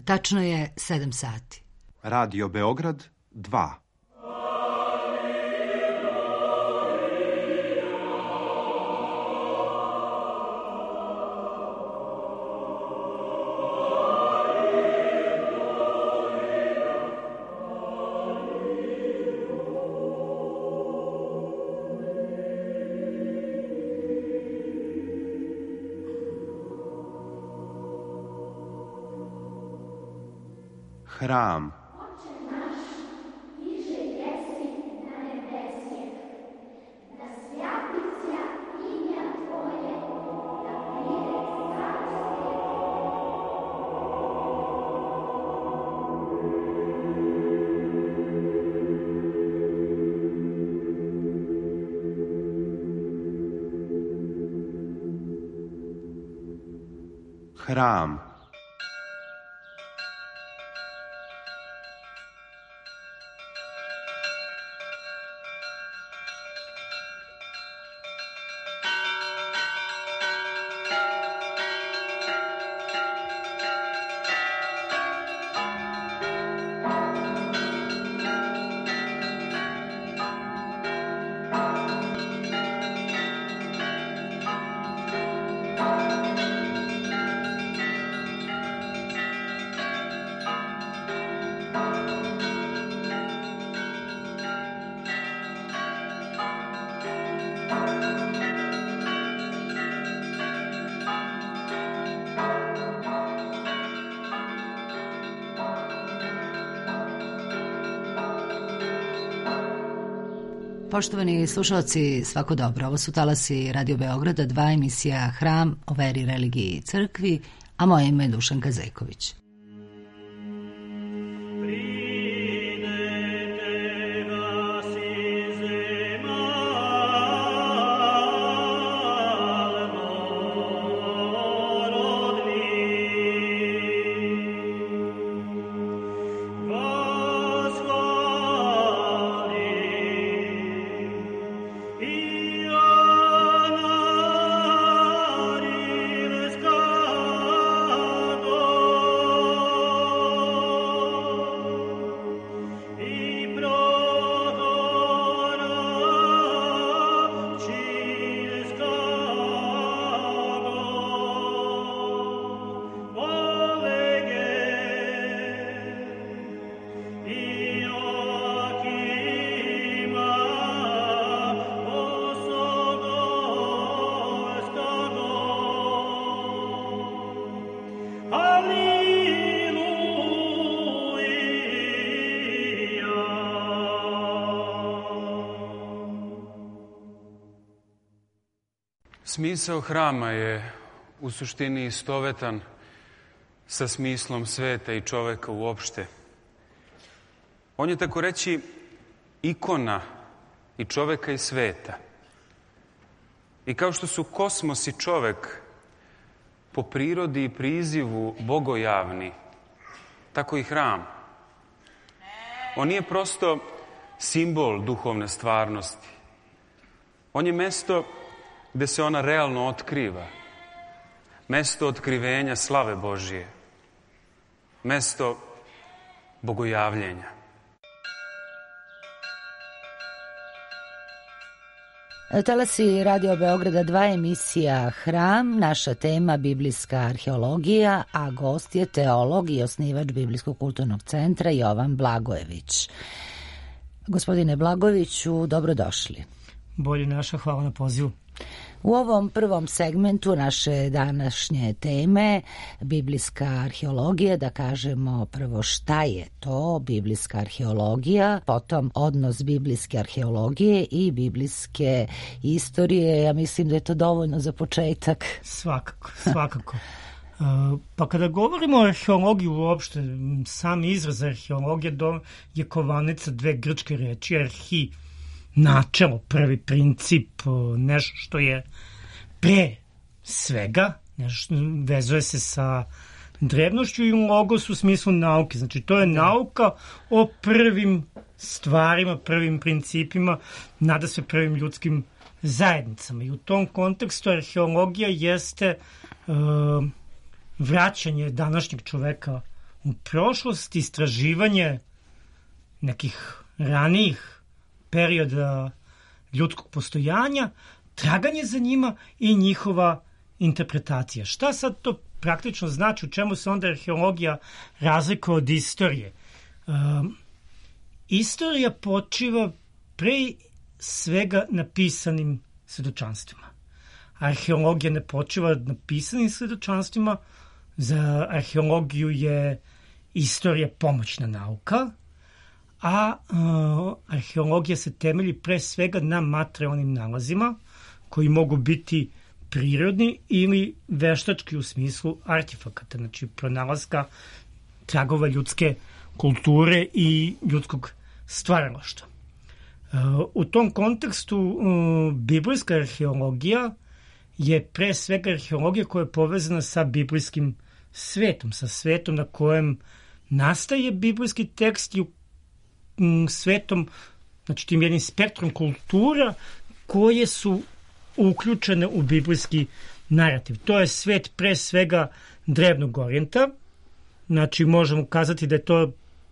Tačno je 7 sati. Radio Beograd 2. Hram. Hram. Poštovani slušalci, svako dobro. Ovo su talasi Radio Beograda 2, emisija Hram o veri, religiji i crkvi, a moje ime je Dušanka Zejković. Smisao hrama je u suštini istovetan sa smislom sveta i čoveka uopšte. On je, tako reći, ikona i čoveka i sveta. I kao što su kosmos i čovek po prirodi i prizivu bogojavni, tako i hram. On nije prosto simbol duhovne stvarnosti. On je mesto gde se ona realno otkriva. Mesto otkrivenja slave Božije. Mesto bogojavljenja. Talasi Radio Beograda 2, emisija Hram, naša tema biblijska arheologija, a gost je teolog i osnivač Biblijskog kulturnog centra Jovan Blagojević. Gospodine Blagojeviću, dobrodošli. Bolje naša, hvala na pozivu. U ovom prvom segmentu naše današnje teme, biblijska arheologija, da kažemo prvo šta je to biblijska arheologija, potom odnos biblijske arheologije i biblijske istorije. Ja mislim da je to dovoljno za početak. Svakako. Pa kada govorimo o arheologiji uopšte, sam izraz arheologije je kovanica dve grčke reči, arhi, načelo, prvi princip, nešto što je pre svega, nešto što vezuje se sa drevnošću, i logos u smislu nauke. Znači, to je nauka o prvim stvarima, prvim principima, nadasve prvim ljudskim zajednicama. I u tom kontekstu arheologija jeste vraćanje današnjeg čoveka u prošlost, istraživanje nekih ranijih perioda ljudskog postojanja, traganje za njima i njihova interpretacija. Šta sad to praktično znači, u čemu se onda arheologija razlikuje od istorije? Istorija počiva pre svega na pisanim svedočanstvima. Arheologija ne počiva na pisanim svedočanstvima. Za arheologiju je istorija pomoćna nauka, a arheologija se temelji pre svega na materijalnim nalazima koji mogu biti prirodni ili veštački u smislu artefakata, znači pronalaska tragova ljudske kulture i ljudskog stvaralaštva. U tom kontekstu biblijska arheologija je pre svega arheologija koja je povezana sa biblijskim svetom, sa svetom na kojem nastaje biblijski tekst i svetom, znači tim jednim spektrom kultura koje su uključene u biblijski narativ. To je svet pre svega drevnog orijenta, znači možemo kazati da je to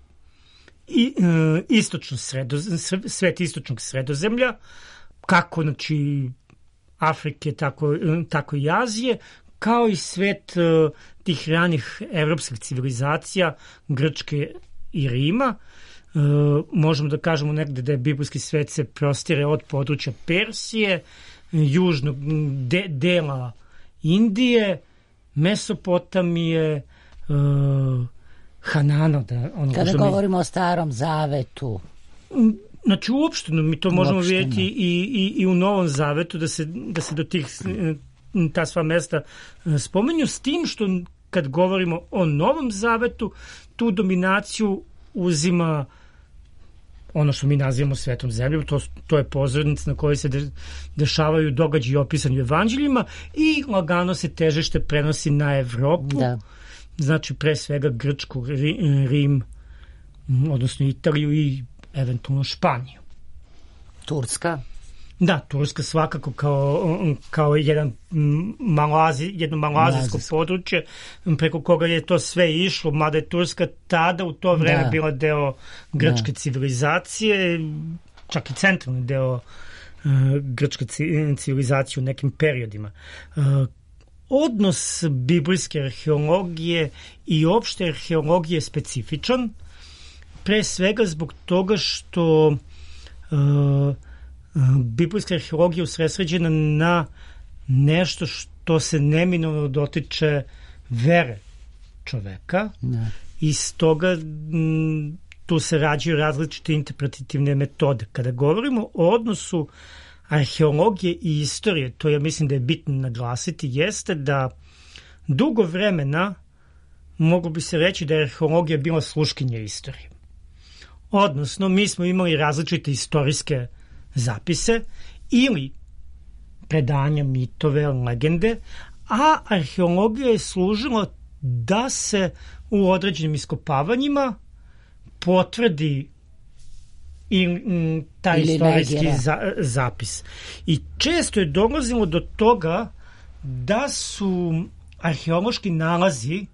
svet istočnog sredozemlja, kako znači Afrike, tako i Azije, kao i svet tih ranih evropskih civilizacija, Grčke i Rima. Možemo da kažemo negde da je biblijski svet se prostire od područja Persije, južnog dela Indije, Mesopotamije, Hanana. Kada govorimo o Starom Zavetu. Znači uopšteno mi to možemo vidjeti i u Novom Zavetu da se do ta sva mesta spomenju, s tim što kad govorimo o Novom Zavetu, tu dominaciju uzima ono što mi nazivamo Svetom zemljom, to je pozornica na kojoj se dešavaju događaji opisani u evanđeljima i lagano se težište prenosi na Evropu, znači pre svega Grčku, Rim, odnosno Italiju i eventualno Španiju. Turska? Da, Turska svakako kao jedno maloazijsko područje preko koga je to sve išlo, mada je Turska tada u to vreme bila deo grčke civilizacije, čak i centralni deo grčke civilizacije u nekim periodima. Odnos biblijske arheologije i opšte arheologije je specifičan, pre svega zbog toga što biblijska arheologija je usredsređena na nešto što se neminovno dotiče vere čoveka i stoga tu se rađaju različite interpretativne metode. Kada govorimo o odnosu arheologije i istorije, to ja mislim da je bitno naglasiti, jeste da dugo vremena moglo bi se reći da je arheologija bila sluškinja istorije. Odnosno, mi smo imali različite istorijske zapise ili predanja, mitove, legende, a arheologija je služila da se u određenim iskopavanjima potvrdi taj istorijski zapis. I često je dolazilo do toga da su arheološki nalazi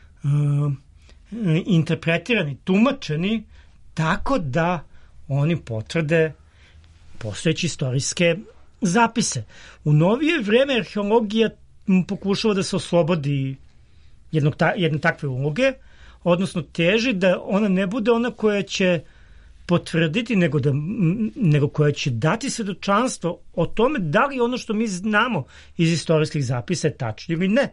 interpretirani, tumačeni tako da oni potvrde postojeće istorijske zapise. U novije vreme arheologija pokušava da se oslobodi jedne takve uloge, odnosno teži da ona ne bude ona koja će potvrditi, nego koja će dati svedočanstvo o tome da li ono što mi znamo iz istorijskih zapisa je tačno ili ne.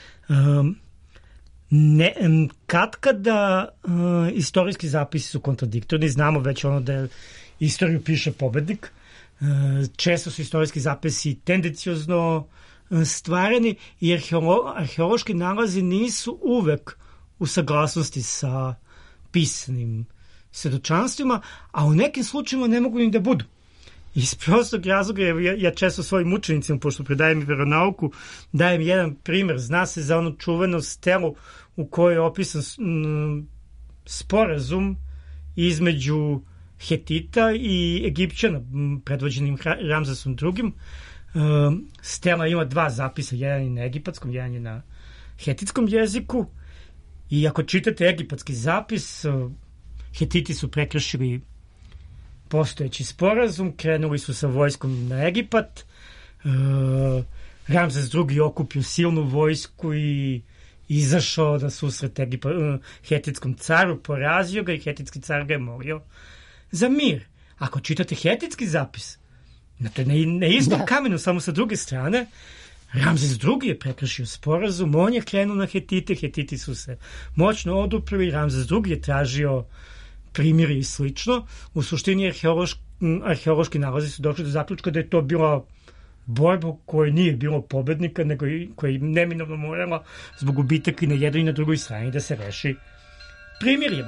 Kada istorijski zapisi su kontradiktorni, znamo već ono da istoriju piše pobednik, često su istorijski zapisi tendenciozno stvarani i arheološki nalazi nisu uvek u saglasnosti sa pisanim svedočanstvima, a u nekim slučajima ne mogu ni da budu. Iz prostog razloga, ja često svojim učenicima, pošto predajem i veronauku, dajem jedan primer. Zna se za onu čuvenu stelu u kojoj je opisan sporazum između Hetita i Egipćana, predvođenim Ramzesom II. Stela ima dva zapisa, jedan je na egipatskom, jedan je na hetitskom jeziku I ako čitate egipatski zapis, Hetiti su prekršili postojeći sporazum, krenuli su sa vojskom na Egipat, Ramzes II okupio silnu vojsku i izašao na susret hetitskom caru, porazio ga i hetitski car ga je molio za mir. Ako čitate hetitski zapis, na istom kamenu, samo sa druge strane, Ramzes II je prekršio sporazum, on je krenuo na Hetite, Hetiti su se moćno oduprli, Ramzes II je tražio primjeri i slično. U suštini arheološki nalazi su došli do zaključka da je to bila borba koja nije bilo pobednika, nego koja je neminovno morala zbog gubitaka i na jednoj i na drugoj strani da se reši primirjem.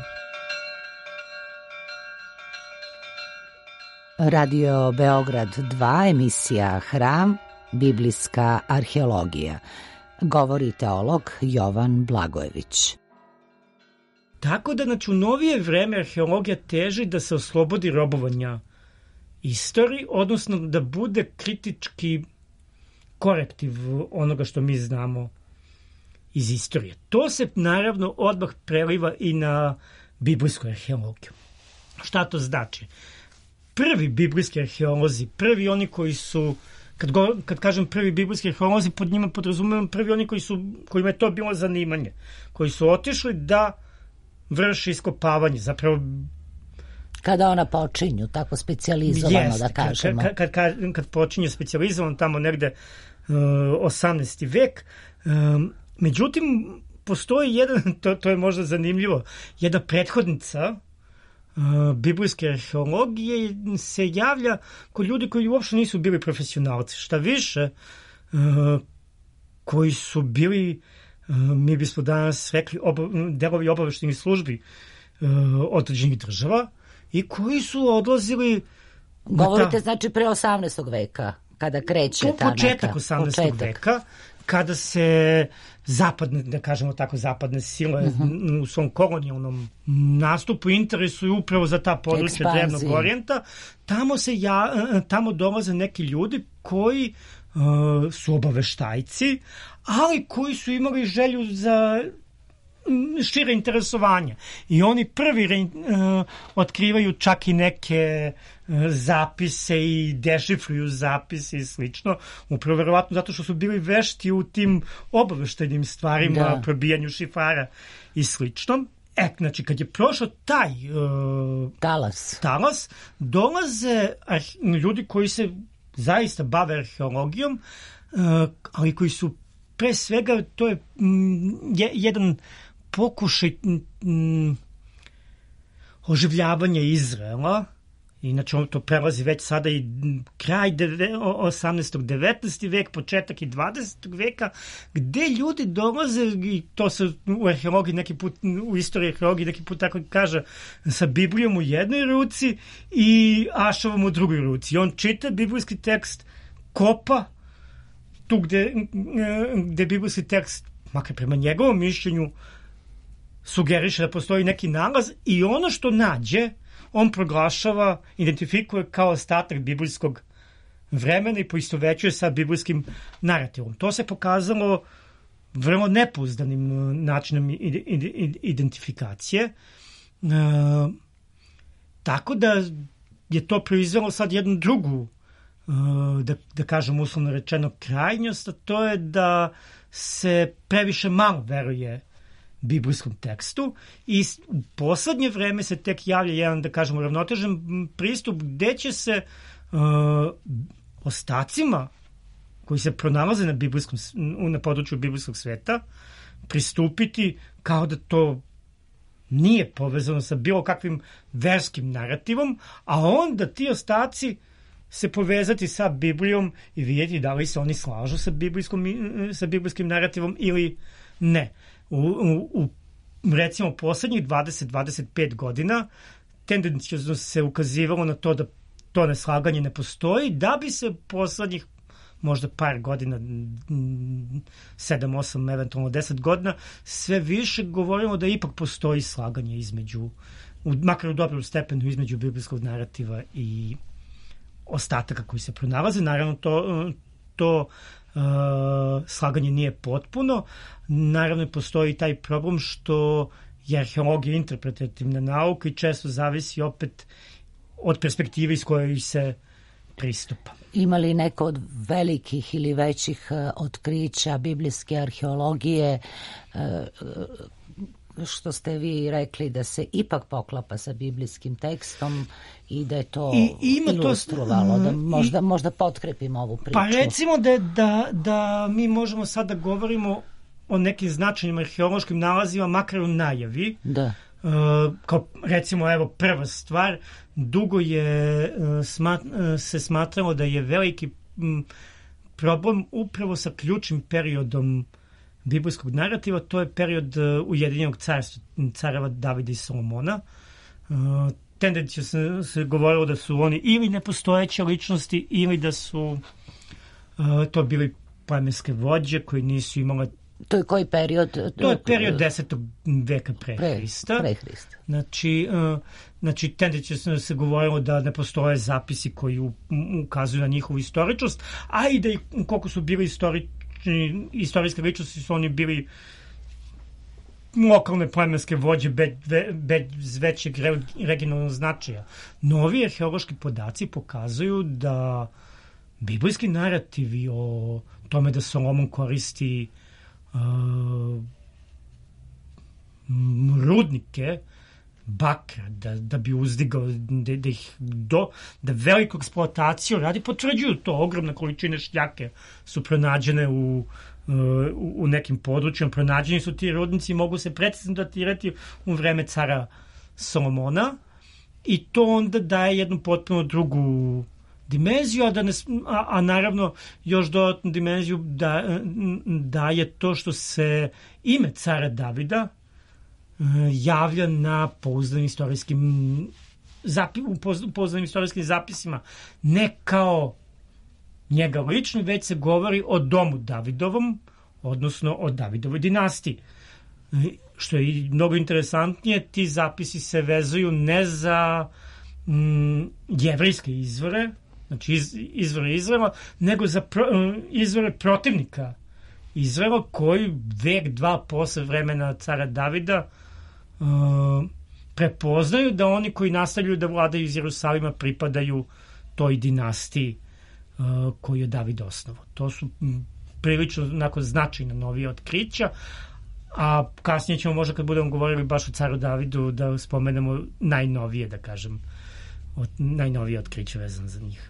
Radio Beograd 2, emisija Hram, biblijska arheologija. Govori teolog Jovan Blagojević. Tako da, u novije vreme arheologija teži da se oslobodi robovanja istoriji, odnosno da bude kritički korektiv onoga što mi znamo iz istorije. To se naravno odmah preliva i na biblijsku arheologiju. Šta to znači? Prvi biblijski arheolozi, prvi oni koji su, kad kažem prvi biblijski arheolozi, pod njima podrazumevam prvi oni kojima je to bilo zanimanje, koji su otišli da vrši iskopavanje, zapravo kada ona počinju, tako specijalizovano da kažemo. Kad počinje specijalizovano tamo negde 18. vek. Međutim, postoji jedan, to je možda zanimljivo, jedna prethodnica biblijske arheologije se javlja kod ljudi koji uopšte nisu bili profesionalci. Šta više, koji su bili, mi bismo danas rekli, delovi obaveštajnih službi određenih država i koji su odlazili... Govorite znači pre 18. veka, kada kreće ta neka... Početak 18. veka, kada se zapadne, da kažemo tako, zapadne sile u svom kolonijalnom nastupu interesuju upravo za ta područja Drevnog Orijenta, tamo dolaze neki ljudi koji su obaveštajci, ali koji su imali želju za šire interesovanje. I oni prvi otkrivaju čak i neke zapise i dešifruju zapise i slično. Upravo verovatno zato što su bili vešti u tim obaveštajnim stvarima, probijanju šifara i slično. Znači, kad je prošao taj talas, dolaze ljudi koji se zaista bave arheologijom, ali koji su pre svega, to je jedan pokušaj oživljavanja Izraela. Inače, to prelazi već sada i kraj 18. 19. vek, početak i 20. veka, gde ljudi dolaze, i to se u arheologiji neki put, u istoriji arheologiji neki put tako kaže, sa Biblijom u jednoj ruci i ašavom u drugoj ruci. On čita biblijski tekst, kopa tu gde biblijski tekst, makar prema njegovom mišljenju, sugeriše da postoji neki nalaz i ono što nađe, on proglašava, identifikuje kao ostatak biblijskog vremena i poistovećuje sa biblijskim narativom. To se pokazalo vrlo nepouzdanim načinom identifikacije. Tako da je to proizvelo sad jednu drugu, da kažem uslovno rečeno, krajnjost, a to je da se previše malo veruje biblijskom tekstu i u poslednje vreme se tek javlja jedan, da kažemo, ravnotežen pristup gde će se ostacima koji se pronalaze na području biblijskog sveta pristupiti kao da to nije povezano sa bilo kakvim verskim narativom, a onda ti ostaci se povezati sa Biblijom i vidjeti da li se oni slažu sa biblijskim narativom ili ne. U recimo poslednjih 20-25 godina tendencijozno se ukazivalo na to da to neslaganje ne postoji, da bi se poslednjih možda par godina, 7, 8, eventualno 10 godina, sve više govorimo da ipak postoji slaganje između, makar u dobrom stepenu, između biblijskog narativa i ostataka koji se pronalaze. Naravno, to to slaganje nije potpuno. Naravno, postoji taj problem što je arheologija interpretativna nauka i često zavisi opet od perspektive iz koje se pristupa. Ima li neko od velikih ili većih otkrića biblijske arheologije što ste vi rekli da se ipak poklapa sa biblijskim tekstom i da je to ilustrovalo, da možda potkrepimo ovu priču? Pa recimo da mi možemo sad da govorimo o nekim značajnim arheološkim nalazima, makar u najavi. Da. Kao recimo, evo, prva stvar, dugo je se smatralo da je veliki problem upravo sa ključnim periodom biblijskog narativa, to je period Ujedinjenog carstva, careva Davida i Solomona. Tendencijno se govorilo da su oni ili nepostojeće ličnosti ili da su to bili plemenske vođe koji nisu imale. To je koji period? To je period 10. veka pre Hrista. Pre Hrista. Znači tendencijno se govorilo da ne postoje zapisi koji ukazuju na njihovu istoričnost, a i da koliko su bili istorijske ličnosti, su oni bili lokalne plemenske vođe bez većeg regionalnog značaja. Novi arheološki podaci pokazuju da biblijski narativi o tome da Solomon koristi rudnike bakra da bi uzdigao, da veliku eksploataciju radi, potvrđuju to. Ogromne količine šljake su pronađene u nekim područjima. Pronađeni su ti rudnici, mogu se precizno datirati u vreme cara Solomona i to onda daje jednu potpuno drugu dimenziju, a naravno još dodatnu dimenziju daje to što se ime cara Davida javlja na pouzdanim istorijskim zapisima. Ne kao njega lično, već se govori o domu Davidovom, odnosno o Davidovoj dinastiji. Što je mnogo interesantnije, ti zapisi se vezuju ne za jevrejske izvore, znači izvore Izraela, nego za izvore protivnika Izraela, koji vek, dva posle vremena cara Davida prepoznaju da oni koji nastavljaju da vladaju iz Jerusalima pripadaju toj dinastiji koju je David osnovao. To su prilično onako značajna novija otkrića, a kasnije ćemo možda kad budemo govorili baš o caru Davidu da spomenemo najnovije, da kažem, najnovije otkriće vezano za njih.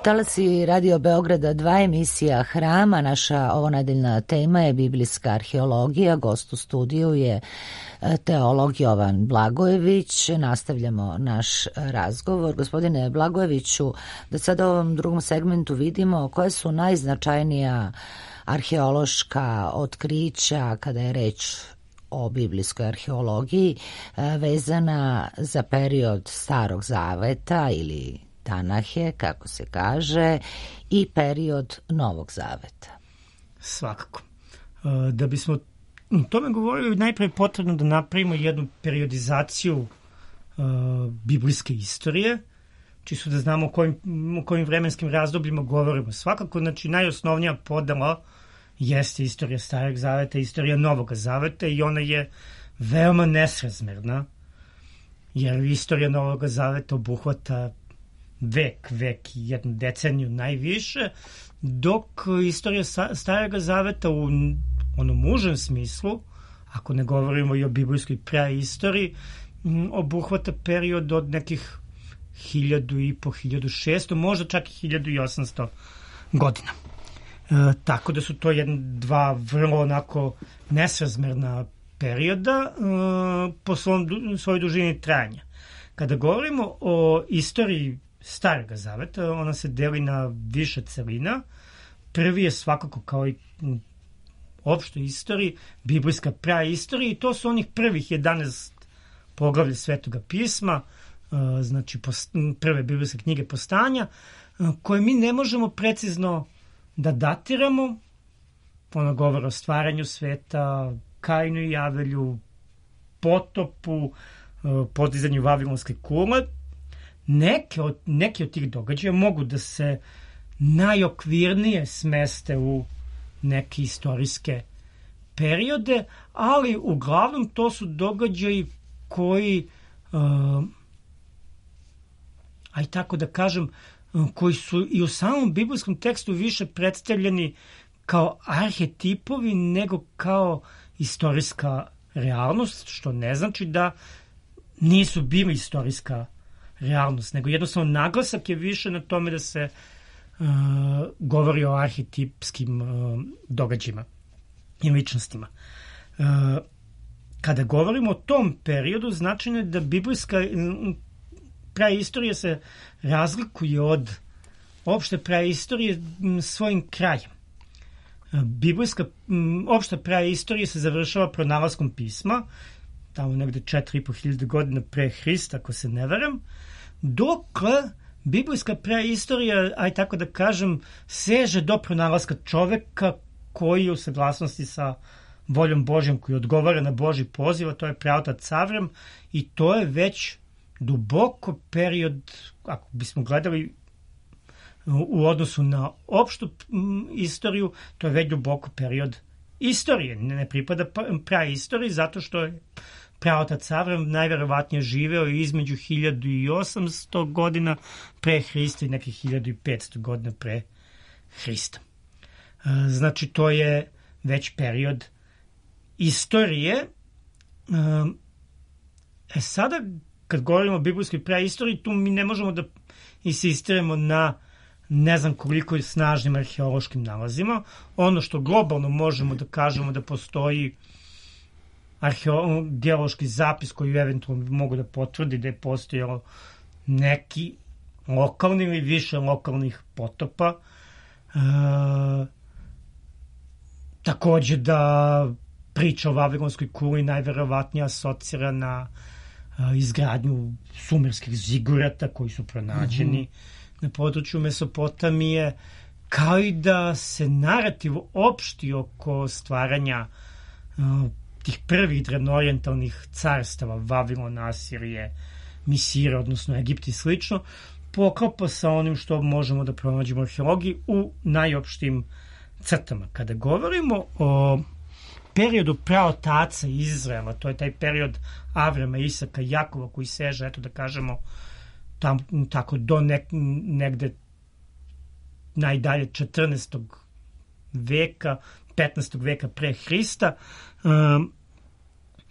talasi Radio Beograda 2, emisija Hrama. Naša ovonedeljna tema je biblijska arheologija. Gost u studiju je teolog Jovan Blagojević. Nastavljamo naš razgovor. Gospodine Blagojeviću, da sad u ovom drugom segmentu vidimo koje su najznačajnija arheološka otkrića kada je reč o biblijskoj arheologiji vezana za period Starog Zaveta ili Tanahe, kako se kaže, i period Novog Zaveta. Svakako. Da bismo o tome govorili, najprije potrebno da napravimo jednu periodizaciju biblijske istorije, čisto da znamo o kojim vremenskim razdobljima govorimo. Svakako, znači, najosnovnija podela jeste istorija Starog Zaveta, istorija Novog Zaveta, i ona je veoma nesrazmerna, jer istorija Novog Zaveta obuhvata vek i jednu deceniju najviše, dok istorija Starog Zaveta u onom užem smislu, ako ne govorimo i o biblijskoj praistoriji, obuhvata period od nekih 1500, 1600, možda čak i 1800 godina. Tako da su to dva vrlo onako nesrazmerna perioda po svojoj dužini trajanja. Kada govorimo o istoriji Starog Zaveta, ona se deli na više celina. Prvi je svakako, kao i u opštoj istoriji, biblijska praistorija, i to su onih prvih 11 poglavlja Svetoga pisma, znači prve biblijske knjige Postanja, koje mi ne možemo precizno da datiramo. Ona govori o stvaranju sveta, Kainu i Avelju, potopu, podizanju Vavilonske kule. Neki od tih događaja mogu da se najokvirnije smeste u neke istorijske periode, ali uglavnom to su događaji koji, tako da kažem, koji su i u samom biblijskom tekstu više predstavljeni kao arhetipovi nego kao istorijska realnost, što ne znači da nisu bili istorijska realnost, nego jednostavno naglasak je više na tome da se govori o arhetipskim događajima i ličnostima. Kada govorimo o tom periodu, značajno je da biblijska praistorija se razlikuje od opšte praistorije svojim krajem. Opšta praistorija se završava pronalaskom pisma, tamo negde 4.500 godina pre Hrista, ako se ne varam, dok biblijska praistorija, tako da kažem, seže do pronalaska čoveka koji je u saglasnosti sa voljom Božjom, koji odgovara na Božji poziv, a to je praotac Avram, i to je već duboko period, ako bismo gledali u odnosu na opštu istoriju, to je već duboko period istorije. Ne pripada praistoriji, zato što je praotac Avram najverovatnije živeo između 1800 godina pre Hrista i nekih 1500 godina pre Hrista. Znači, to je već period istorije. Sada, kad govorimo o biblijskoj praistoriji, tu mi ne možemo da insistiramo na ne znam koliko snažnim arheološkim nalazima. Ono što globalno možemo da kažemo da postoji geološki zapis koji eventualno mogu da potvrdi da je postojalo neki lokalni ili više lokalnih potopa. Takođe da priča o Vavilonskoj kuli najverovatnije asocira na izgradnju sumerskih zigurata koji su pronađeni na području Mesopotamije, kao i da se narativ opšti oko stvaranja tih prvih drevnoorijentalnih carstava, Vavilona, Asirije, Misira, odnosno Egipta i slično, poklapa sa onim što možemo da pronađemo u arheologiji u najopštim crtama. Kada govorimo o periodu praotaca Izraela, to je taj period Avrama, Isaka, Jakova, koji seže, eto da kažemo, tako do negde najdalje 14. veka, 15. veka pre Hrista.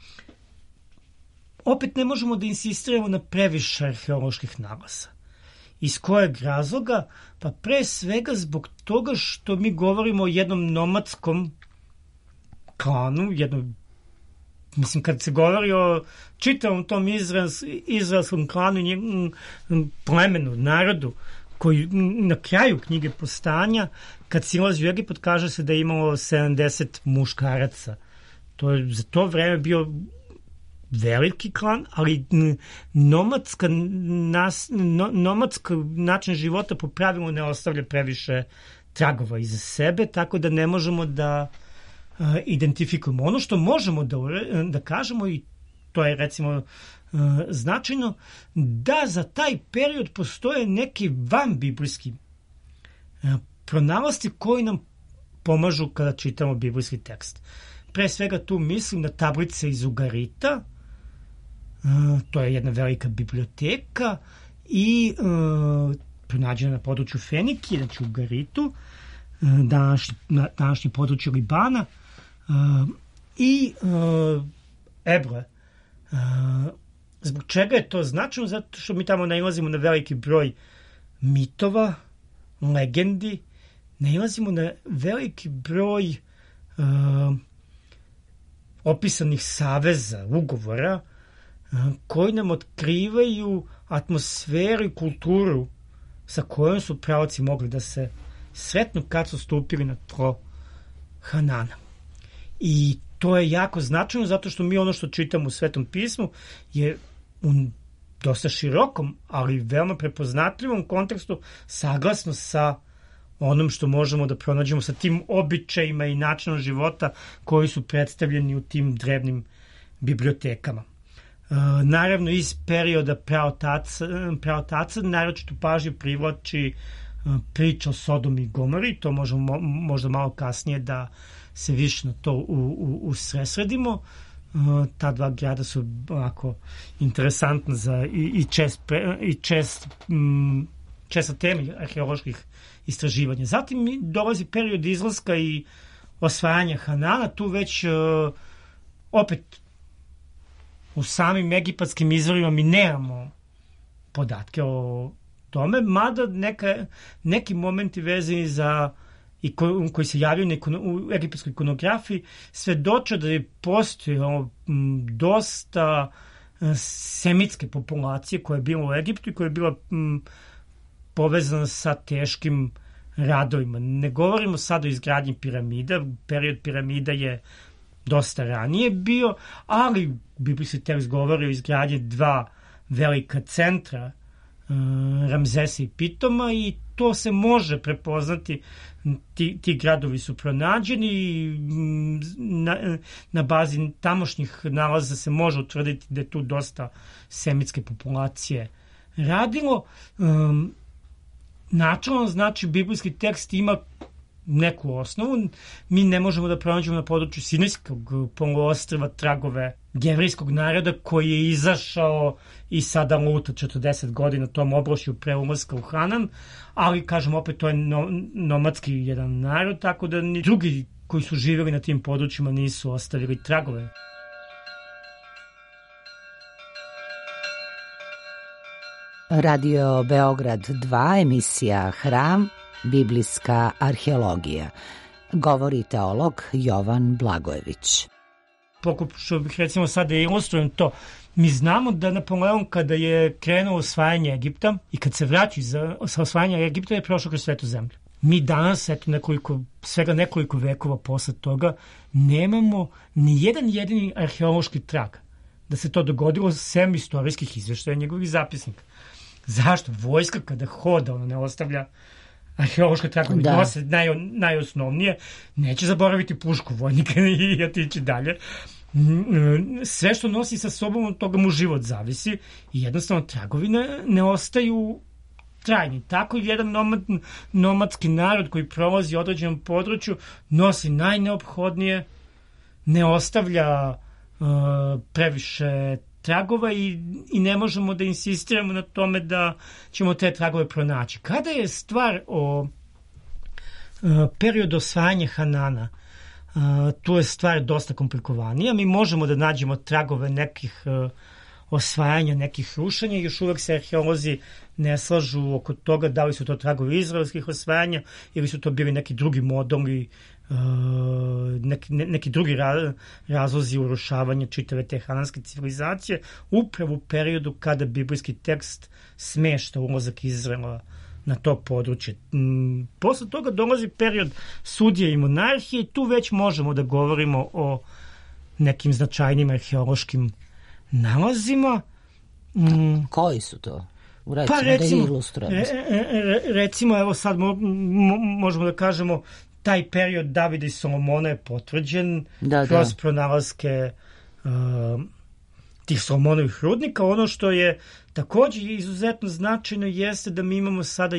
Opet ne možemo da insistiramo na previše arheoloških naglasa. Iz kojeg razloga? Pa pre svega zbog toga što mi govorimo o jednom nomadskom klanu, mislim, kad se govori o čitavom tom izraelskom klanu, plemenu, narodu, koji na kraju knjige Postanja, kad silazi u Egipat, kaže se da je imalo 70 muškaraca. To je za to vreme bio veliki klan, ali nomadski način života po pravilu ne ostavlja previše tragova iza sebe, tako da ne možemo da identifikujemo. Ono što možemo da kažemo, i to je recimo značajno, da za taj period postoje neki vanbiblijski pronalasci koji nam pomažu kada čitamo biblijski tekst. Pre svega tu mislim na tablice iz Ugarita, to je jedna velika biblioteka i pronađena na području Fenikije, znači u Ugaritu, današnje područje Libana, i Ebre. Zbog čega je to značajno? Zato što mi tamo nailazimo na veliki broj mitova, legendi, nailazimo na veliki broj opisanih saveza, ugovora, koji nam otkrivaju atmosferu i kulturu sa kojom su pravaci mogli da se sretnu kad su stupili na tlo Hanana. I to je jako značajno zato što mi ono što čitamo u Svetom pismu je u dosta širokom, ali veoma prepoznatljivom kontekstu saglasno sa onom što možemo da pronađemo, sa tim običajima i načinom života koji su predstavljeni u tim drevnim bibliotekama. Naravno, iz perioda praotaca naročito pažnju privlači priča o Sodomi i Gomori, to možemo možda malo kasnije da se više na to usresredimo. Ta dva grada su ovako interesantna za česta tema arheoloških istraživanja. Zatim dolazi period izlaska i osvajanja Hanana, tu već opet u samim egipatskim izvorima mi nemamo podatke o tome, mada neki momenti vezani za i koji se javljaju u egipatskoj ikonografiji svedoče da je postojalo dosta semitske populacije koja je bila u Egiptu i koja je bila povezana sa teškim radovima. Ne govorimo sad o izgradnji piramida, period piramida je dosta ranije bio, ali biblijski tekst govori o izgradnji dva velika centra, Ramzesa i Pitoma, i to se može prepoznati. Ti gradovi su pronađeni i na bazi tamošnjih nalaza se može utvrditi da je tu dosta semitske populacije radilo. Načelno, znači, biblijski tekst ima neku osnovu. Mi ne možemo da pronađemo na području Sinajskog poluostrva tragove jevrejskog naroda koji je izašao i sada luta 40 godina tom obrošju pre ulaska u Hanan, ali, kažem, opet to je nomadski jedan narod, tako da ni drugi koji su živjeli na tim područjima nisu ostavili tragove. Radio Beograd 2, emisija Hram, biblijska arheologija. Govori teolog Jovan Blagojević. Pokušao bih recimo sad da ilustrujem to. Mi znamo da Napoleon kada je krenuo osvajanje Egipta i kad se vraća sa osvajanja Egipta je prošao kroz svetu zemlju. Mi danas, svega nekoliko vekova posle toga, nemamo ni jedan jedini arheološki trag da se to dogodilo sem istorijskih izveštaja njegovih zapisnika. Zašto? Vojska kada hoda, ona ne ostavlja arheološke tragove, nose najosnovnije, neće zaboraviti pušku vojnika i otići dalje. Sve što nosi sa sobom, od toga mu život zavisi i jednostavno tragovi ne ostaju trajni. Tako jedan nomadski narod koji prolazi u određenom području nosi najneophodnije, ne ostavlja previše tragova i ne možemo da insistiramo na tome da ćemo te tragove pronaći. Kada je stvar o periodu osvajanja Hanana, tu je stvar dosta komplikovanija. Mi možemo da nađemo tragove nekih osvajanja nekih rušenja. Još uvek se arheolozi ne slažu oko toga da li su to tragovi izraelskih osvajanja ili su to bili neki drugi moduli, neki drugi razlozi urušavanja čitave te hananske civilizacije, upravo u periodu kada biblijski tekst smešta ulazak Izraela na to područje. Posle toga dolazi period sudije i monarhije i tu već možemo da govorimo o nekim značajnim arheološkim nalazima. Koji su to? Recimo, da ilustrujemo. Recimo, evo sad možemo da kažemo taj period Davida i Solomona je potvrđen kroz pronalaske tih Solomonovih rudnika. Ono što je takođe izuzetno značajno jeste da mi imamo sada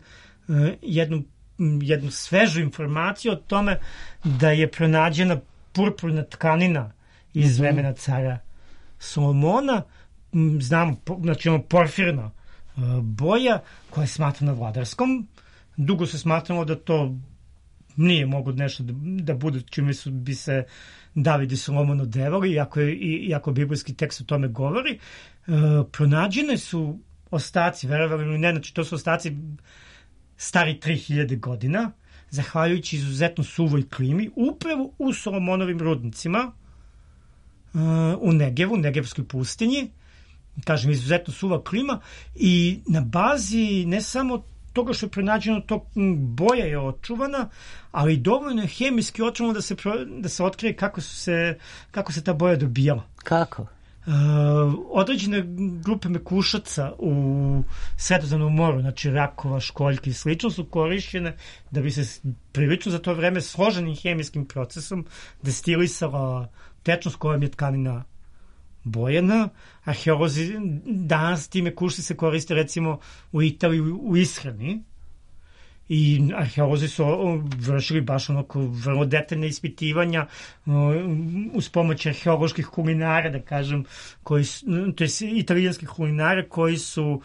jednu svežu informaciju o tome da je pronađena purpurna tkanina iz vremena cara Solomona. Znamo, znači ono porfirna boja koja je smatrana vladarskom. Dugo se smatralo da to nije mogo nešto da bude čime bi se David i Solomon odevali, iako biblijski tekst o tome govori. Pronađene su ostaci, verovali ili ne, znači to su ostaci stari 3000 godina, zahvaljujući izuzetno suvoj klimi, upravo u Solomonovim rudnicima, u Negevu, Negevskoj pustinji, kažem, izuzetno suva klima, i na bazi ne samo toga što je pronađeno, to boja je očuvana, ali dovoljno je hemijski očuvano da se otkrije kako se ta boja dobijala. Kako? Određene grupe mekušaca u Sredozemnom moru, znači rakova, školjki i slično, su korišćene da bi se prilično za to vreme složenim hemijskim procesom destilisala tečnost kojom je tkanina bojena. Arheolozi danas ti mekušci se koriste recimo u Italiji u ishrani i arheolozi su vršili baš onako vrlo detaljne ispitivanja uz pomoć arheoloških kulinara, da kažem, to je italijanskih kulinara koji su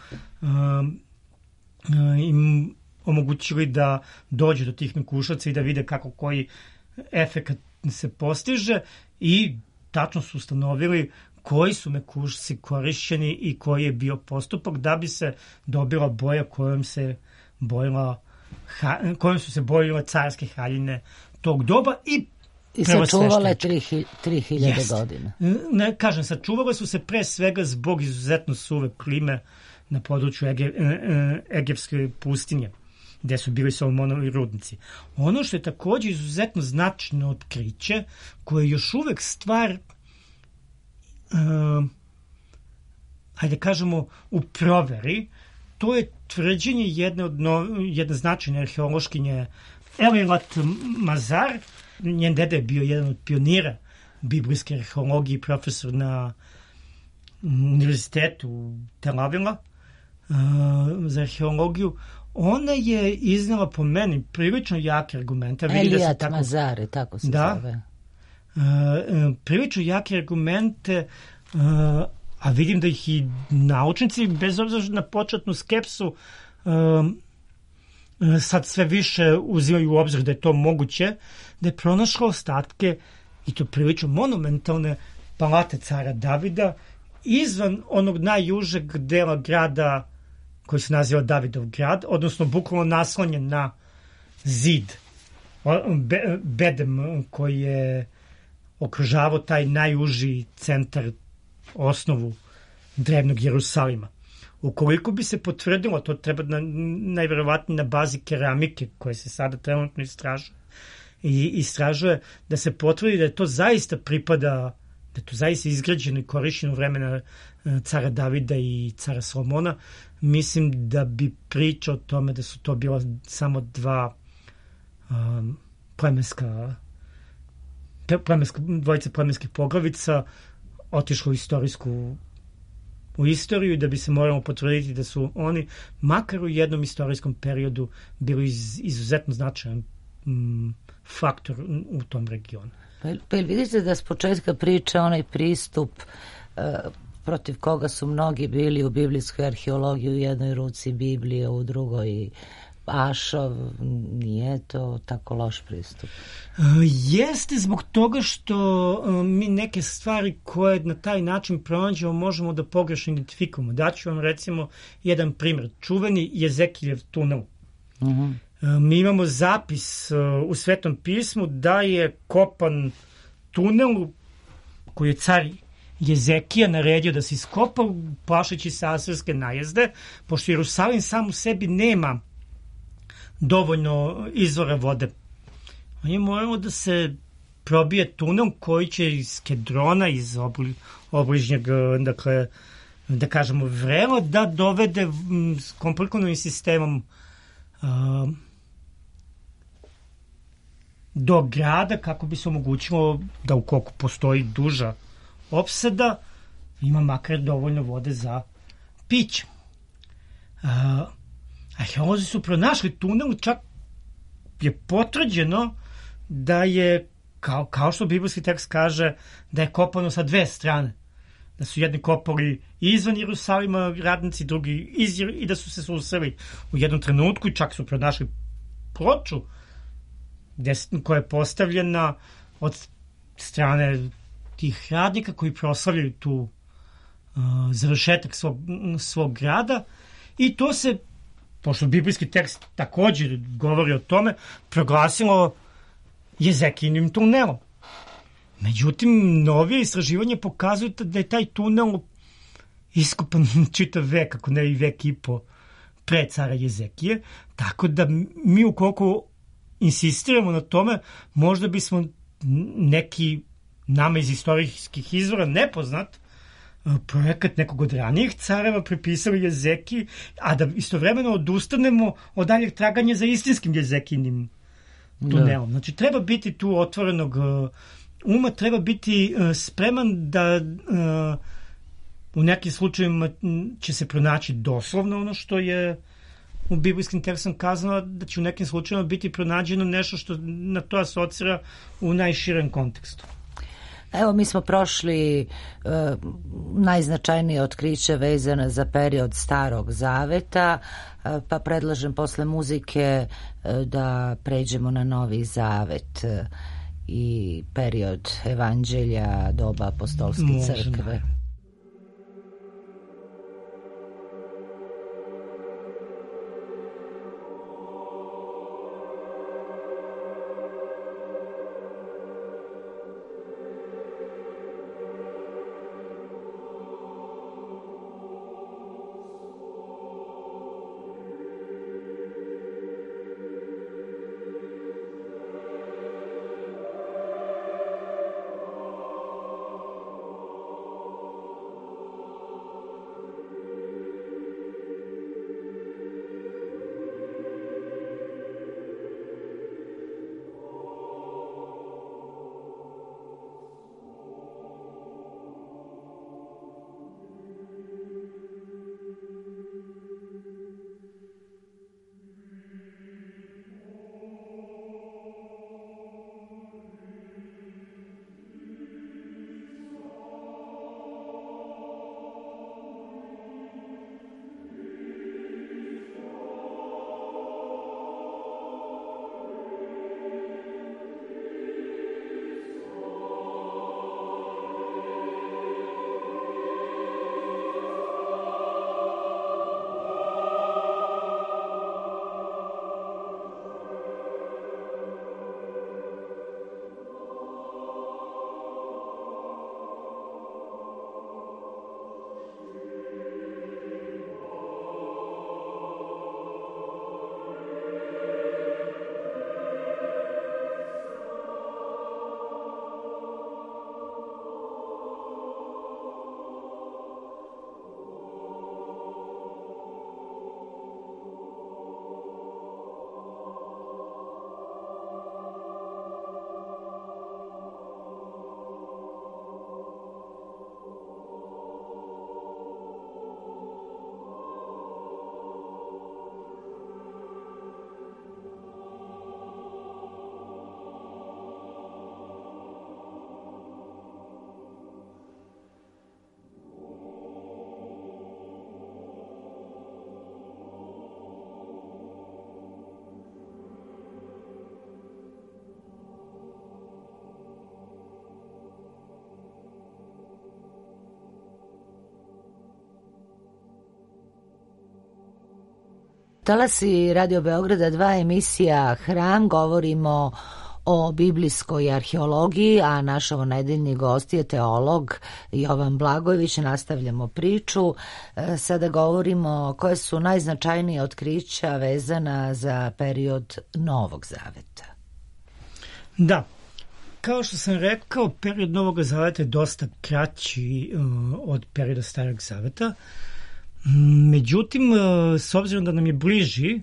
im omogućili da dođu do tih mekušaca i da vide kako koji efekat se postiže, i tačno su ustanovili koji su mekušci korišćeni i koji je bio postupak da bi se dobila boja kojom su se bojile carske haljine tog doba i sačuvale 3000 godina. Ne, kažem, sačuvale su se pre svega zbog izuzetno suve klime na području Egejske pustinje, gde su bili Solomonovi rudnici. Ono što je takođe izuzetno značajno otkriće, koje je još uvek stvar hajde kažemo u proveri, to je tvrđenje jedne značajne arheološkinje Elilat Mazar. Njen deda je bio jedan od pionira biblijske arheologije, profesor na univerzitetu Tel Aviva za arheologiju. Ona je iznela po meni prilično jake argumente. Elilat Mazar, tako se zove. Prilično jake argumente, a vidim da ih i naučnici, bez obzira na početnu skepsu, sad sve više uzimaju u obzir da je to moguće, da je pronašla ostatke, i to prilično monumentalne, palate cara Davida izvan onog najjužeg dela grada koji se naziva Davidov grad, odnosno bukvalno naslonjen na zid, bedem koji je okružavao taj najuži centar, osnovu drevnog Jerusalima. Ukoliko bi se potvrdilo, to treba najverovatnije na bazi keramike koje se sada trenutno istražuje, da se potvrdi da je to zaista pripada, da je to zaista izgrađeno i korišćeno u vremena cara Davida i cara Solomona, mislim da bi priča o tome da su to bila samo dva dvojice plemenskih poglavica otišlo u istoriju, i da bi se moramo potvrditi da su oni makar u jednom istorijskom periodu bili izuzetno značajan faktor u tom regionu. Pa vidite da s početka priča onaj pristup protiv koga su mnogi bili u biblijskoj arheologiji, u jednoj ruci Biblije, u drugoj Ašov, nije to tako loš pristup. Jeste zbog toga što mi neke stvari koje na taj način pronađemo možemo da pogrešno identifikujemo. Daću vam recimo jedan primjer. Čuveni Jezekiljev tunel. Mi imamo zapis u Svetom pismu da je kopan tunel koji je car Jezekija naredio da se iskopa plašeći se asirske najezde, pošto Jerusalim sam u sebi nema dovoljno izvora vode. Mi moramo da se probije tunel koji će iz Kedrona, iz obližnjeg, dakle, da kažemo vrelo, da dovede s komplikovanim sistemom do grada kako bi se omogućilo da ukoliko postoji duža opsada, ima makar dovoljno vode za piće. Arheolozi su pronašli tunel, čak je potvrđeno da je, kao što biblijski tekst kaže, da je kopano sa dve strane. Da su jedni kopali izvan Jerusalima radnici, drugi i da su se susreli u jednom trenutku i čak su pronašli ploču koja je postavljena od strane tih radnika koji proslavljaju tu završetak svog grada i to se, pošto biblijski tekst također govori o tome, proglasilo Jezekijinim tunelom. Međutim, novije istraživanje pokazuju da je taj tunel iskopan čitav vek, ako ne i vek i po pre cara Jezekije, tako da mi ukoliko insistiramo na tome, možda bismo neki nama iz istorijskih izvora nepoznat projekat nekog od ranijih careva pripisali Jezekiji, a da istovremeno odustanemo od daljeg traganja za istinskim Jezekijinim tunelom. Znači, treba biti tu otvorenog uma, treba biti spreman da u nekim slučajevima će se pronaći doslovno ono što je u biblijskim tekstom kazano, da će u nekim slučajevima biti pronađeno nešto što na to asocira u najširem kontekstu. Evo, mi smo prošli najznačajnije otkriće vezane za period Starog Zaveta, pa predlažem posle muzike da pređemo na Novi Zavet i period Evanđelja, doba apostolske crkve. Talasi Radio Beograda 2 emisija Hram, govorimo o biblijskoj arheologiji, a naš ovonedeljni gost je teolog Jovan Blagojević. Nastavljamo priču. Sada govorimo koje su najznačajnije otkrića vezana za period Novog Zaveta. Da, kao što sam rekao, period Novog Zaveta je dosta kraći od perioda Starog Zaveta. Međutim, s obzirom da nam je bliži,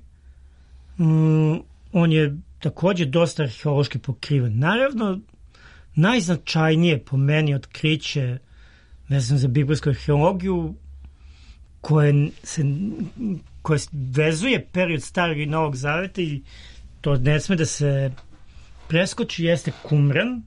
on je također dosta arheološki pokriven. Naravno, najznačajnije po meni otkriće vezano za biblijsku arheologiju koje vezuje period Starog i Novog Zaveta i to ne sme da se preskoči, jeste Kumran.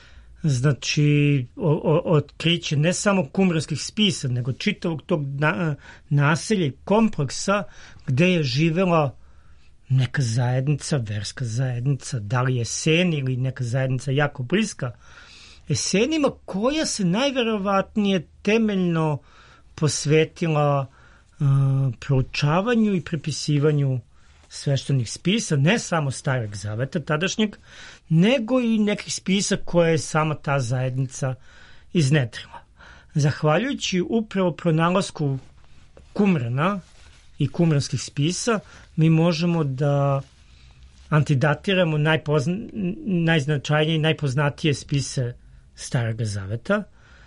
Znači, otkriće ne samo kumranskih spisa, nego čitavog tog naselja i kompleksa gde je živela neka zajednica, verska zajednica, da li Eseni ili neka zajednica jako bliska Esenima, koja se najverovatnije temeljno posvetila proučavanju i prepisivanju sveštenih spisa, ne samo Starog Zaveta tadašnjeg, nego i nekih spisa koje je sama ta zajednica iznedrila. Zahvaljujući upravo pronalasku Kumrana i kumranskih spisa, mi možemo da antidatiramo najznačajnije i najpoznatije spise Starog Zaveta,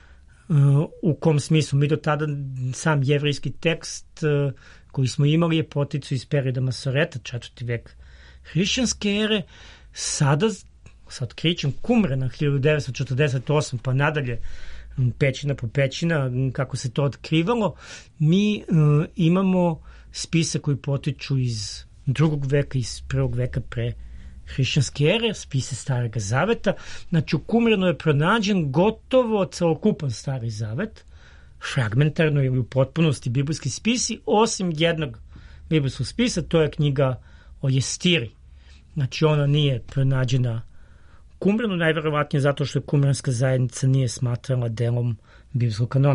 u kom smislu mi do tada sam jevrejski tekst koji smo imali je poticao iz perioda Masoreta, 4. vek hrišćanske ere. Sada, sa otkrićem Kumrana 1948 pa nadalje, pećina po pećina, kako se to otkrivalo, mi imamo spise koji potiču iz 2. veka, iz 1. veka pre hrišćanske ere, spise Starog Zaveta. Znači, u Kumranu je pronađen gotovo celokupan Stari Zavet, fragmentarno ili u potpunosti biblijski spisi, osim jednog biblijskog spisa, to je knjiga o Jestiri. Znači, ona nije pronađena u Kumranu, najverovatnije zato što je kumranska zajednica nije smatrala delom biblijskog kanona.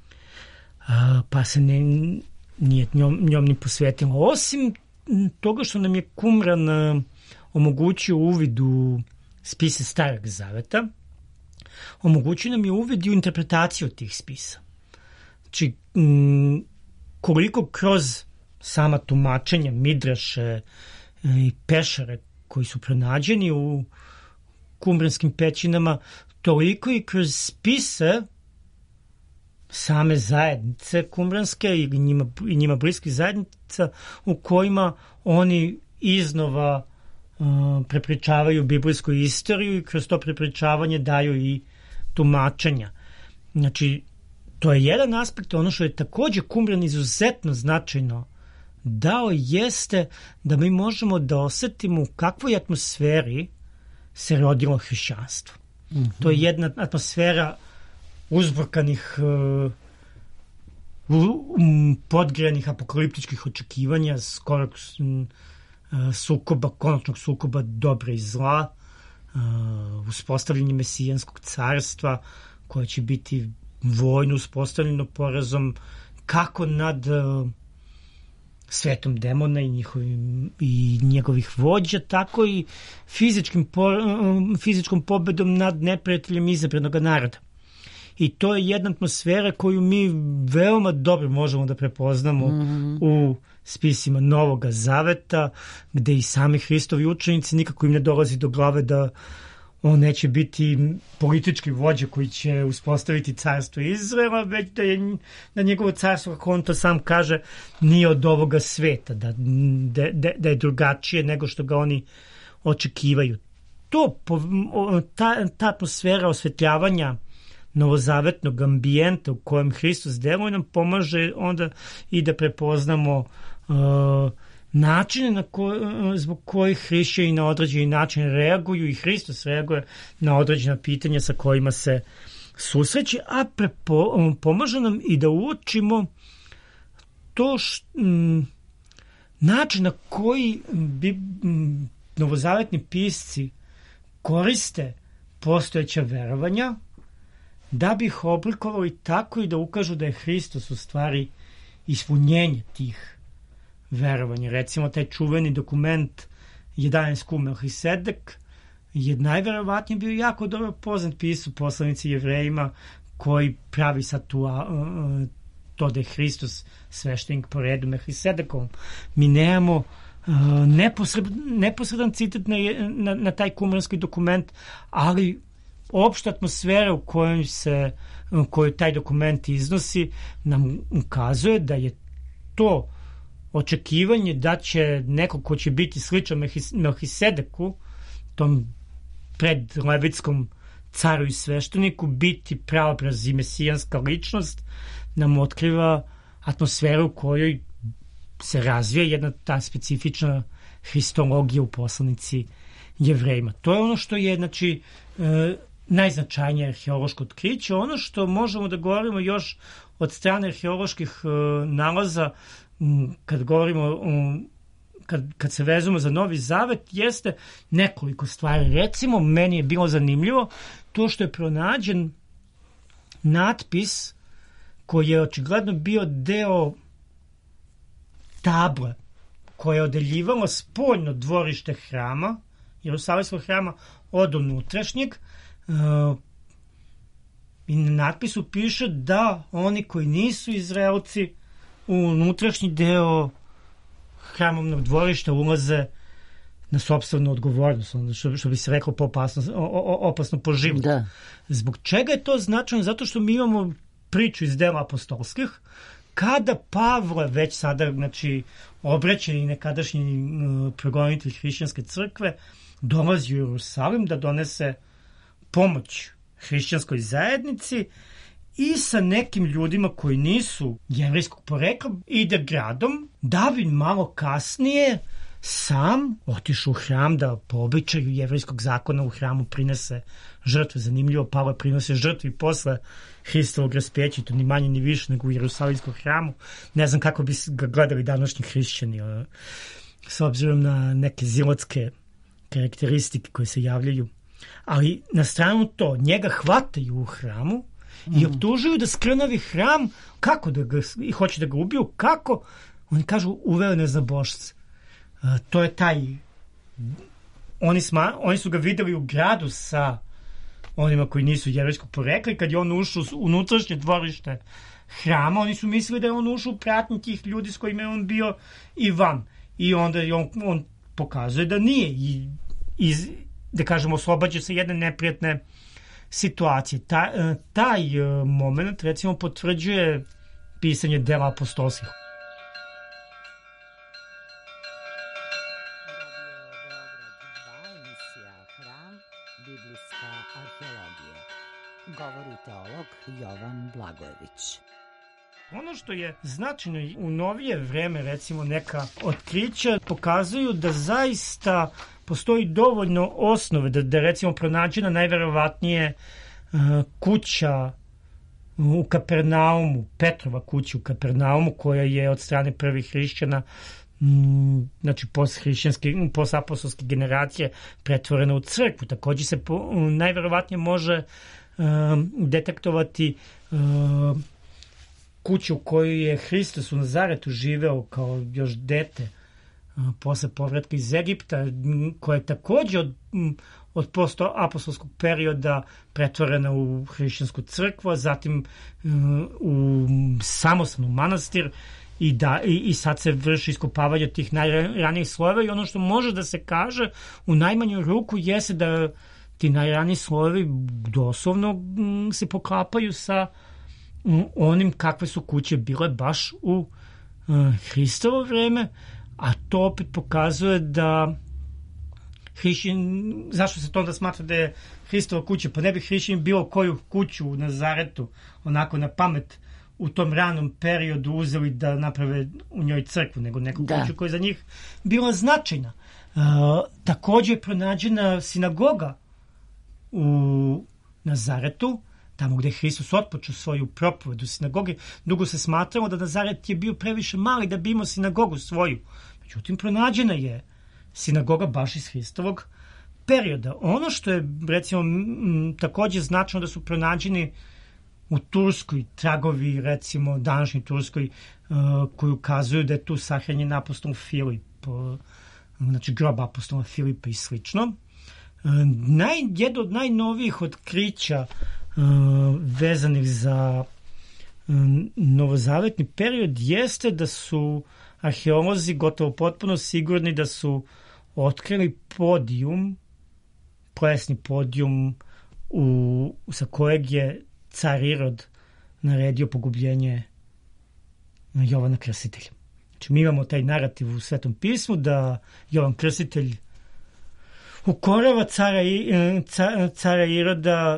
Pa se nije njom ni posvetila. Osim toga što nam je Kumran omogućio uvid u spise Starog Zaveta, omogućio nam je uvid u interpretaciju tih spisa. Znači, koliko kroz sama tumačenja, midraše i pešare koji su pronađeni u kumranskim pećinama, toliko i kroz spise same zajednice kumranske i njima bliskih zajednica u kojima oni iznova prepričavaju biblijsku istoriju i kroz to prepričavanje daju i tumačenja. Znači, to je jedan aspekt. Ono što je također Kumran izuzetno značajno dao jeste da mi možemo da osetimo u kakvoj atmosferi se rodilo hrišćanstvo. Mm-hmm. To je jedna atmosfera uzburkanih, podgrejanih apokaliptičkih očekivanja, skorog sukoba, konačnog sukoba dobra i zla, uspostavljanje mesijanskog carstva koje će biti vojno uspostavljeno porazom kako nad svetom demona i njegovih vođa, tako i fizičkom pobedom nad neprijateljem izabranog naroda. I to je jedna atmosfera koju mi veoma dobro možemo da prepoznamo u spisima Novog Zaveta, gde i sami Hristovi učenici nikako im ne dolazi do glave da on neće biti politički vođa koji će uspostaviti carstvo Izraela, već da njegovo carstvo, kako on to sam kaže, nije od ovoga sveta, da je drugačije nego što ga oni očekivaju. Ta atmosfera osvetljavanja novozavetnog ambijenta u kojem Hristos deluje nam pomaže onda i da prepoznamo načine zbog kojih hrišćani na određeni način reaguju i Hristos reaguje na određena pitanja sa kojima se susreće, a pomaže nam i da uočimo to način na koji bi novozavetni pisci koriste postojeća verovanja da bi ih oblikovali tako i da ukažu da je Hristos u stvari ispunjenje tih verovanje. Recimo, taj čuveni dokument 11 Melhisedek je najverovatnije bio jako dobro poznat pisao poslanici Jevrejima koji pravi sad to da je Hristos sveštenik po redu Melhisedekovom. Mi nemamo neposredan citat na taj kumanski dokument, ali opšta atmosfera u kojoj taj dokument iznosi nam ukazuje da je to očekivanje da će neko ko će biti sličan Melhisedeku, tom predlevitskom caru i svešteniku, biti pravobraz i mesijanska ličnost, nam otkriva atmosferu u kojoj se razvija jedna ta specifična hristologija u poslanici Jevrejima. To je ono što je, znači, najznačajnije arheološko otkriće. Ono što možemo da govorimo još od strane arheoloških nalaza, kad govorimo kad se vezujemo za Novi Zavet, jeste nekoliko stvari. Recimo, meni je bilo zanimljivo to što je pronađen natpis koji je očigledno bio deo table koje je odeljivalo spoljno dvorište hrama, Jerusalimskog hrama, od unutrašnjeg, i na natpisu piše da oni koji nisu Izraelci u unutrašnji deo hramovnog dvorišta ulaze na sopstvenu odgovornost, što bi se reklo opasno po život. Da. Zbog čega je to značajno? Zato što mi imamo priču iz dela apostolskih, kada Pavle već sada, znači, obraćeni nekadašnji progonitelj hrišćanske crkve, dolazi u Jerusalim da donese pomoć hrišćanskoj zajednici i sa nekim ljudima koji nisu jevrejskog porekla ide gradom, da bi malo kasnije sam otišao u hram da po običaju jevrejskog zakona u hramu prinese žrtve. Zanimljivo, Pavle prinose žrtve i posle Hristovog raspeća, to ni manje ni više nego u Jerusalimskom hramu. Ne znam kako bi ga gledali današnji hrišćani, s obzirom na neke zilotske karakteristike koje se javljaju. Ali na stranu to, njega hvataju u hramu i optužuju da skrnavi hram, kako da ga, i hoće da ga ubiju, kako? Oni kažu, uveo neznabošce. To je taj, oni su ga videli u gradu sa onima koji nisu jevrejskog porekla i kad je on ušao u unutrašnje dvorište hrama, oni su mislili da je on ušao u pratnji tih ljudi s kojima je on bio i van. I onda on pokazuje da nije i da kažemo, oslobađa se jedne neprijatne situacije. Taj moment, recimo, potvrđuje pisanje dela apostolskih. Biblijska arheologija. Govori teolog Jovan Blagojević. Ono što je značajno u novije vreme, recimo neka otkrića, pokazuju da zaista postoji dovoljno osnove da recimo pronađena najverovatnije kuća u Kapernaumu, Petrova kuća u Kapernaumu, koja je od strane prvih hrišćana, znači postapostolske generacije, pretvorena u crkvu. Također se najverovatnije može detektovati kuću u kojoj je Hristos u Nazaretu živeo kao još dete posle povratka iz Egipta, koja je također od postapostolskog perioda pretvorena u hrišćansku crkvu, a zatim u samostalnu manastir i sad se vrši iskopavanje tih najranijih slojeva i ono što može da se kaže u najmanju ruku jeste da ti najraniji slojevi doslovno se poklapaju sa onim kakve su kuće bile baš u Hristovo vreme, a to opet pokazuje da zašto se to onda smatra da je Hristova kuća? Pa ne bi hrišćani bilo koju kuću u Nazaretu onako na pamet u tom ranom periodu uzeli da naprave u njoj crkvu, nego neku kuću koja je za njih bila značajna. Također je pronađena sinagoga u Nazaretu, tamo gde je Hristos otpočeo svoju propoved u sinagogi. Dugo se smatralo da Nazaret je bio previše mali da bi imao sinagogu svoju. Međutim, pronađena je sinagoga baš iz Hristovog perioda. Ono što je, recimo, također značajno da su pronađeni u Turskoj tragovi, recimo današnjoj Turskoj, koji ukazuju da je tu sahranjen apostol Filip, znači grob apostola Filipa i slično. Jedno od najnovijih otkrića vezanih za novozavetni period jeste da su arheolozi gotovo potpuno sigurni da su otkrili podijum, plesni podijum sa kojeg je car Irod naredio pogubljenje Jovana Krstitelja. Znači, mi imamo taj narativ u Svetom pismu da Jovan Krstitelj ukorava cara Iroda,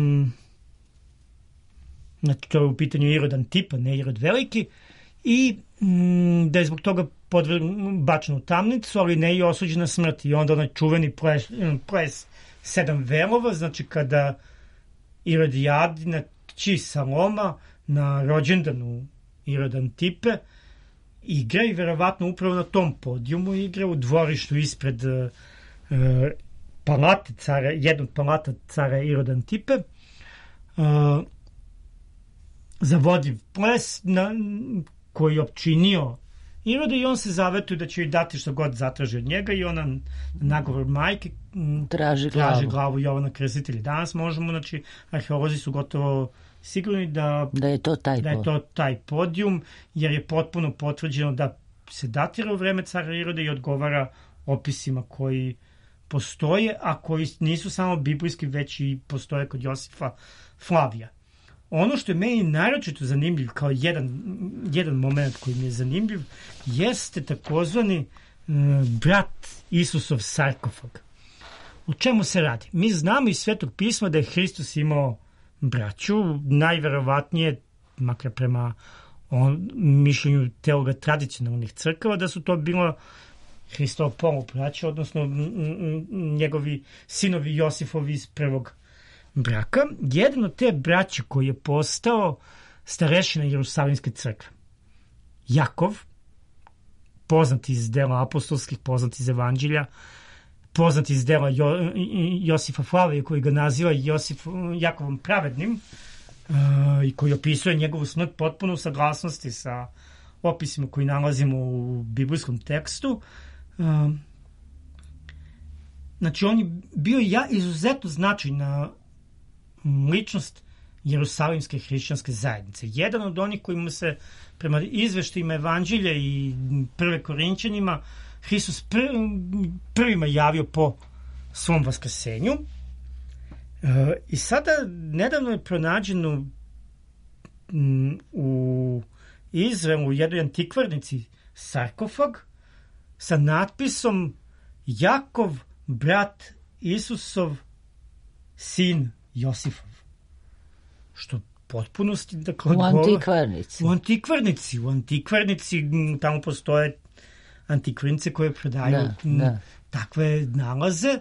znači to je u pitanju Irod Antipa, ne Irod Veliki, i da je zbog toga bačen u tamnicu, ali ne i osuđen na smrt. I onda onaj čuveni ples 7 velova, znači kada Irodijadina kći Saloma na rođendanu Irod Antipe igra, i verovatno upravo na tom podijumu igra u dvorištu ispred palate cara, jednog palata cara Irod Antipe, zavodljiv ples koji je opčinio Iroda, i on se zavetuje da će joj dati što god zatraži od njega, i ona nagovor majke traži glavu Jovana Krstitelja. Danas možemo, znači, arheolozi su gotovo sigurni da je to taj podijum, jer je potpuno potvrđeno da se datira u vreme cara Iroda i odgovara opisima koji postoje, a koji nisu samo biblijski, već i postoje kod Josifa Flavija. Ono što je meni naročito zanimljiv, kao jedan moment koji mi je zanimljiv, jeste takozvani brat Isusov sarkofag. O čemu se radi? Mi znamo iz Svetog pisma da je Hristos imao braću, najverovatnije, makar prema mišljenju teologa tradicionalnih crkava, da su to bilo Hristovo polubraća, odnosno njegovi sinovi Josifovi iz prvog braka. Jedan od te braće koji je postao starešina Jerusalimske crkve, Jakov, poznat iz dela apostolskih, poznat iz evanđelja, poznat iz dela Josifa Flavija, koji ga naziva Jakovom pravednim, i koji opisuje njegovu smrt potpuno u saglasnosti sa opisima koji nalazimo u biblijskom tekstu. Znači, on je bio izuzetno značajna ličnost Jerusalimske hrišćanske zajednice. Jedan od onih kojima se prema izveštajima evanđelja i prve Korinćanima Hristos prvima javio po svom vaskrsenju. I sada nedavno je pronađeno u Izraelu u jednoj antikvarnici sarkofag sa natpisom Jakov, brat Isusov, sin Josifov. Što potpunosti, dakle, u antikvarnici tamo postoje antikvarnice koje prodaju takve nalaze,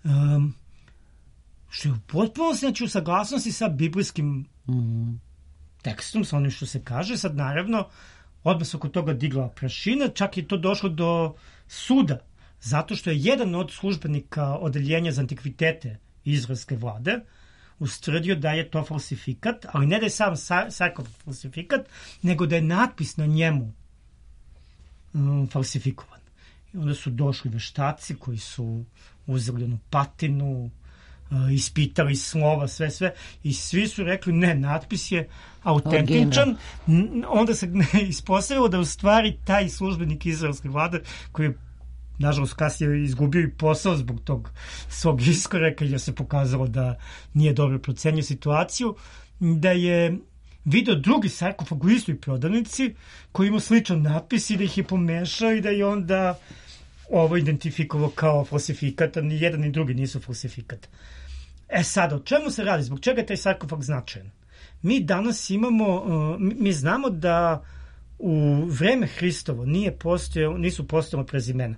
što je u potpunosti, znači, u saglasnosti sa biblijskim tekstom, sa onim što se kaže. Sad, naravno, odmah se oko toga digla prašina, čak je to došlo do suda, zato što je jedan od službenika odeljenja za antikvitete izraelske vlade ustvrdio da je to falsifikat, ali ne da je sam sarkofag falsifikat, nego da je natpis na njemu falsifikovan. I onda su došli veštaci koji su uzeli onu patinu, ispitali slova, sve, i svi su rekli ne, natpis je autentičan. Onda se ispostavilo da u stvari taj službenik izraelske vlade, koji je nažalost kasnije izgubio i posao zbog tog svog iskoreka, jer se pokazalo da nije dobro procenio situaciju, da je video drugi sarkofag u istoj prodavnici koji ima sličan natpis i da ih je pomešao i da je onda ovo identifikovao kao falsifikat, a ni jedan ni drugi nisu falsifikat. Sad, o čemu se radi? Zbog čega je taj sarkofag značajan? Mi danas mi znamo da u vreme Hristovo nisu postojala prezimena.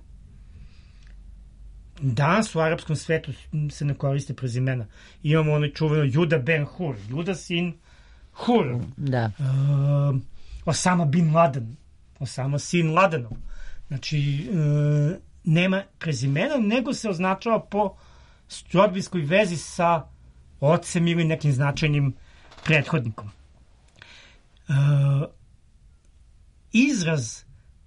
Danas u arapskom svetu se ne koriste prezimena. Imamo ono čuveno Juda ben Hur, Juda sin Hur. Da. Osama bin Laden, Osama sin Ladenov. Znači, nema prezimena, nego se označava po rodbinskoj vezi sa ocem ili nekim značajnim prethodnikom. Izraz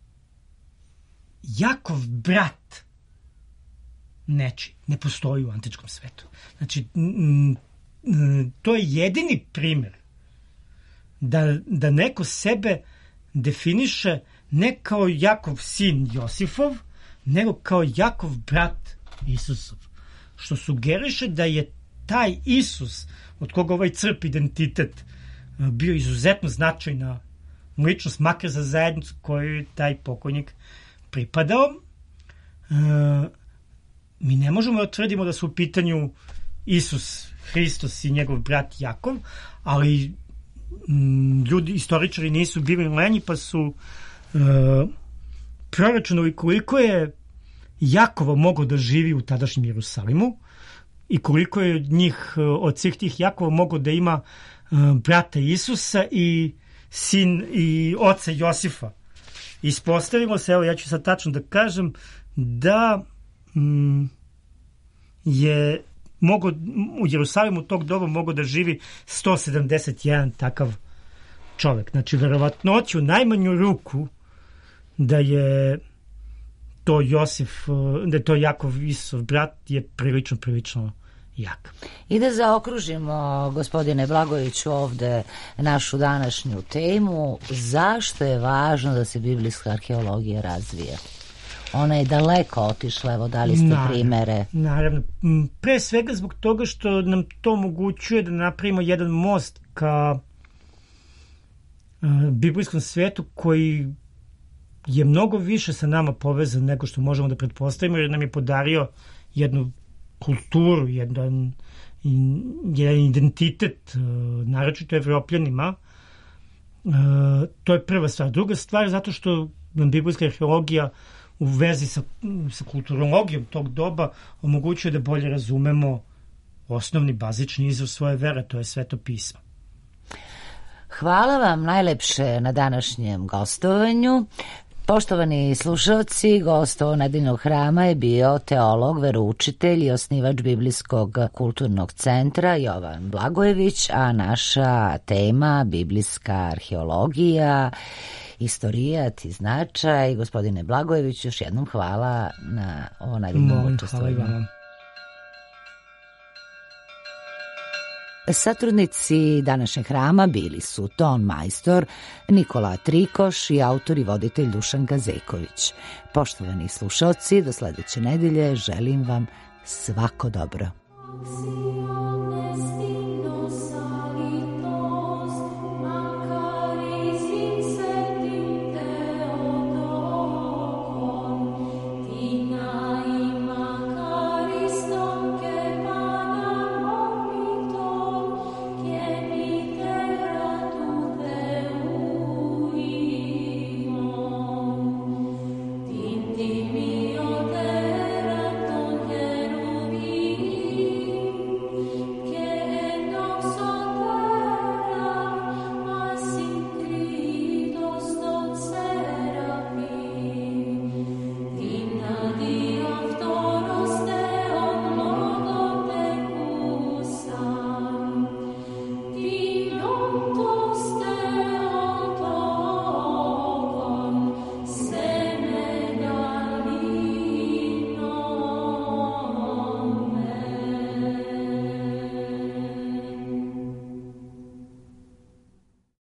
Jakov brat neči ne postoji u antičkom svetu. Znači, to je jedini primjer da neko sebe definiše ne kao Jakov sin Josifov, nego kao Jakov brat Isusov. Što sugeriše da je taj Isus, od koga ovaj crp identitet, bio izuzetno značajna ličnost, makar za zajednicu koju taj pokojnik pripadao. Mi ne možemo da tvrdimo da su u pitanju Isus Hristos i njegov brat Jakov, ali ljudi, istoričari nisu bili lenji, pa su proračunali koliko je Jakova mogao da živi u tadašnjem Jerusalimu i koliko je od svih tih Jakova mogao da ima brata Isusa i sin i oca Josifa. Ispostavimo se, evo ja ću sad tačno da kažem, da je u Jerusalimu tog doba mogao da živi 171 takav čovek. Znači, verovatnoću najmanju ruku da je to da je to Jakov Isusov brat je prilično jak. I da zaokružimo, gospodine Blagojeviću, ovde našu današnju temu, zašto je važno da se biblijska arheologija razvija? Ona je daleko otišla, evo dali ste primere. Naravno, pre svega zbog toga što nam to omogućuje da napravimo jedan most ka biblijskom svetu koji je mnogo više sa nama povezan nego što možemo da pretpostavimo, jer nam je podario jednu kulturu, jedan identitet, naročito Evropljanima. To je prva stvar. Druga stvar, zato što nam biblijska arheologija u vezi sa kulturologijom tog doba omogućuje da bolje razumemo osnovni, bazični izvor svoje vere, to je Sveto pismo. Hvala vam najlepše na današnjem gostovanju. Poštovani slušalci, gost ovog nedeljnog hrama je bio teolog, veroučitelj i osnivač Biblijskog kulturnog centra Jovan Blagojević, a naša tema biblijska arheologija, istorijat i značaj. Gospodine Blagojević, još jednom hvala na ovo nedeljnom učestvovanju. Satrudnici današnjeg hrama bili su ton majstor Nikola Trikoš i autor i voditelj Dušan Gazeković. Poštovani slušalci, do sledeće nedelje želim vam svako dobro.